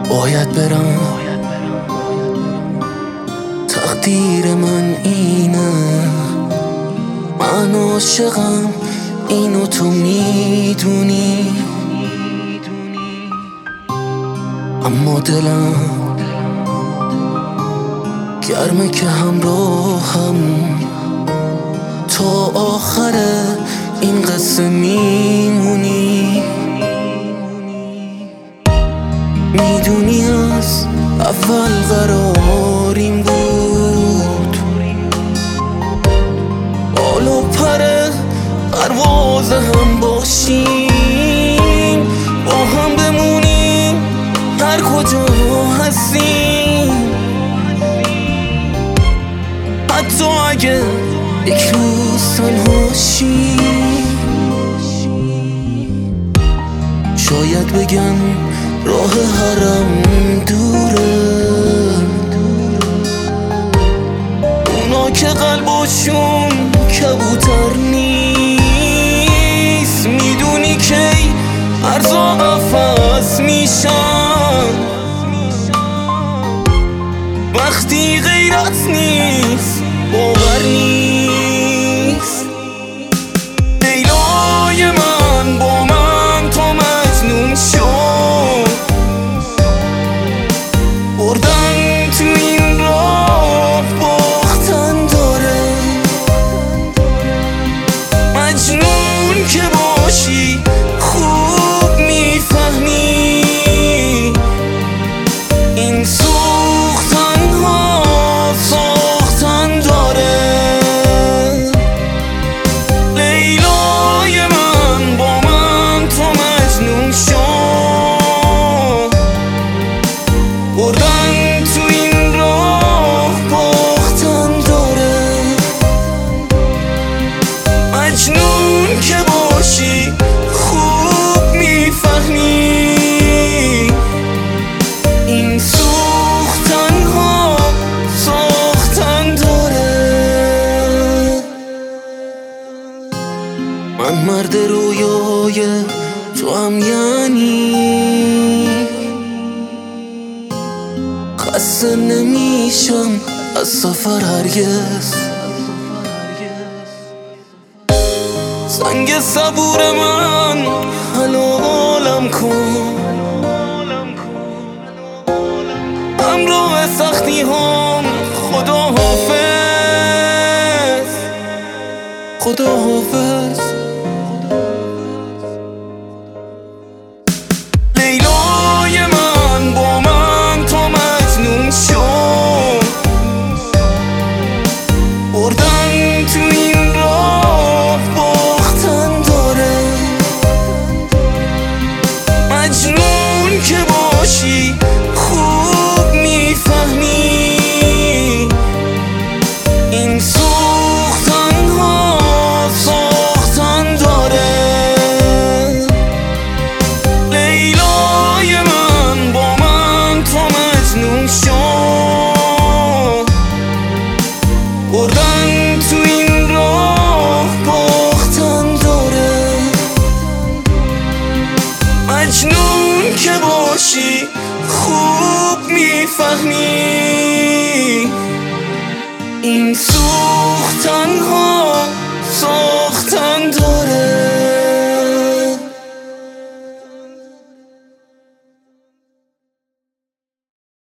باید برم، تقدیر من اینه، من عاشقم، اینو تو میدونی، اما دلم گرمه که همراهم تا آخر این قصه میمونی. میدونی از اول قراریم بود بالا پر پرواز هم باشیم، با هم بمونیم هر کجا هستیم، حتی اگه یک روز تنها شیم. شاید بگن راه حرم دوره، اونا که قلبشون کبوتر نیست، میدونی کی ارزا قفص میشن وقتی غیرت نیست، باور نیست. لیلای من با من تو مجنون شد، بردن تو این راه باختن داره، مجنون که باشی خوب میفهمی این سوختن ها ساختن داره. لیلای من با من تو مجنون شد، بردن تو این راه باختن داره، مجنون که باشی خوب میفهمی این سوختن ها ساختن داره. من مرد رویای تو هم یعنی خسته نمیشم از سفر هرگز، سنگ صبور من حلالم کن، همراه سختی هم خدا حافظ، خدا حافظ. لیلای من با من تو مجنون شد، بردن تو این راه باختن داره، مجنون که باشی خوب میفهمی این سوختن ها ساختن داره. لیلای من با من تو مجنون شد، بردن تو این راه باختن داره، مجنون که باشی خوب میفهمی این سوختن